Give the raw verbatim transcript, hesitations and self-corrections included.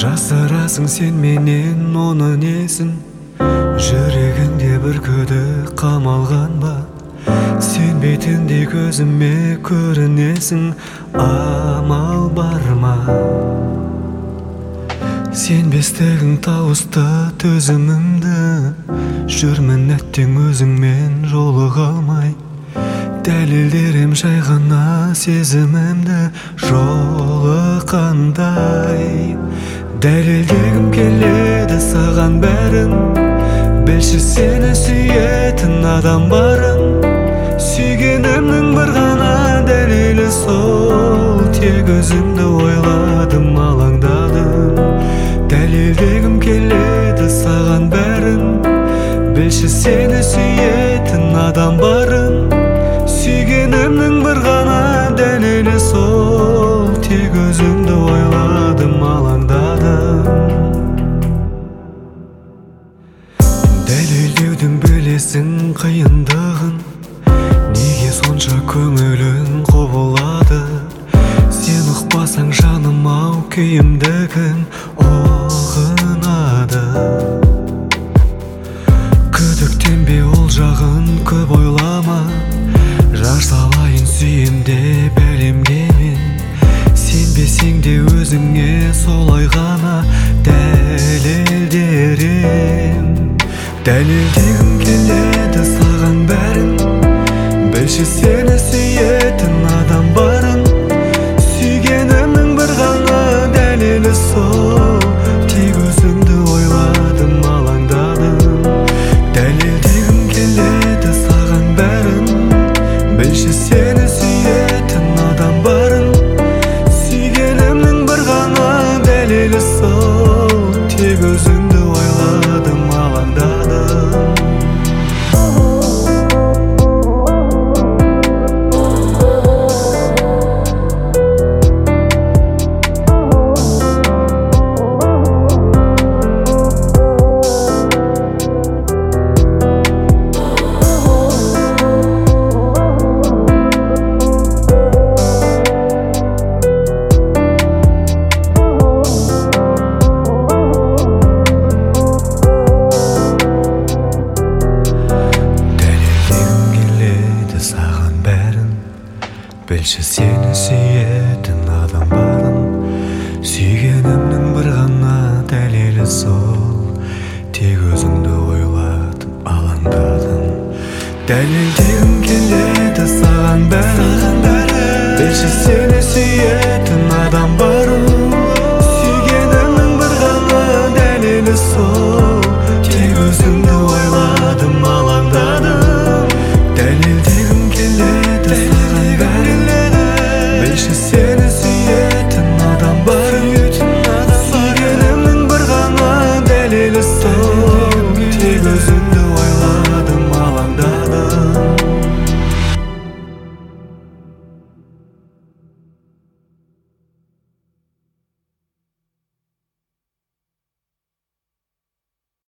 Жасырасың сен менен оны несін, жүрегіңде бір күдік қамалған ба? Сенбейтіндей көзіме көрінесің, амал бар ма? Сенбестігің тауысты төзімімді, жүрмін әттең өзіңмен жолыға алмай. Дәлелдерім жай ғана сезімімді жолыққандай. Дәлелдегім келеді саған бәрін, білші сені сүйетін адам барын. Сүйгенімнің бір ғана дәлелі сол, тек өзімді ойладым, алаңдадым. Дәлелдегім келеді саған бәрін, білші сені сүйетін адам барын. Сүйгенімнің бір ғана дәлелі сол, тек өзімді ойладым, алаңдадым. Дәлелдеудің білесің қиындығын, неге сонша көңілің құбылады? Сен ұқпасаң жаным ау, күйімдігін ұғынады. Күдіктенбе ол жағын көп ойлама, жар салайын сүйемде бәлемге мен. Сенбесең де өзіңе солай ғана дәлелдерем. Дәлелдегім келеді саған бәрін, білші сені сүйетін адам барын. Сүйгенімнің бір ғана дәлелі сол, тек өзіңді ойладым, алаңдадым. Дәлелдегім келеді саған бәрін, білші сені сүйетін адам барын. Сүйгенімнің бір ғана дәлелі сол, тек өзіңді ойладым, алаңдадым. Білші сені сүйетін адам барын. Сүйгенімнің бір ғана дәлелі сол, тек өзіңді ойладым, алаңдадым. Дәлелдегім келеді саған бәрін, білші сені сүйетін адам барын.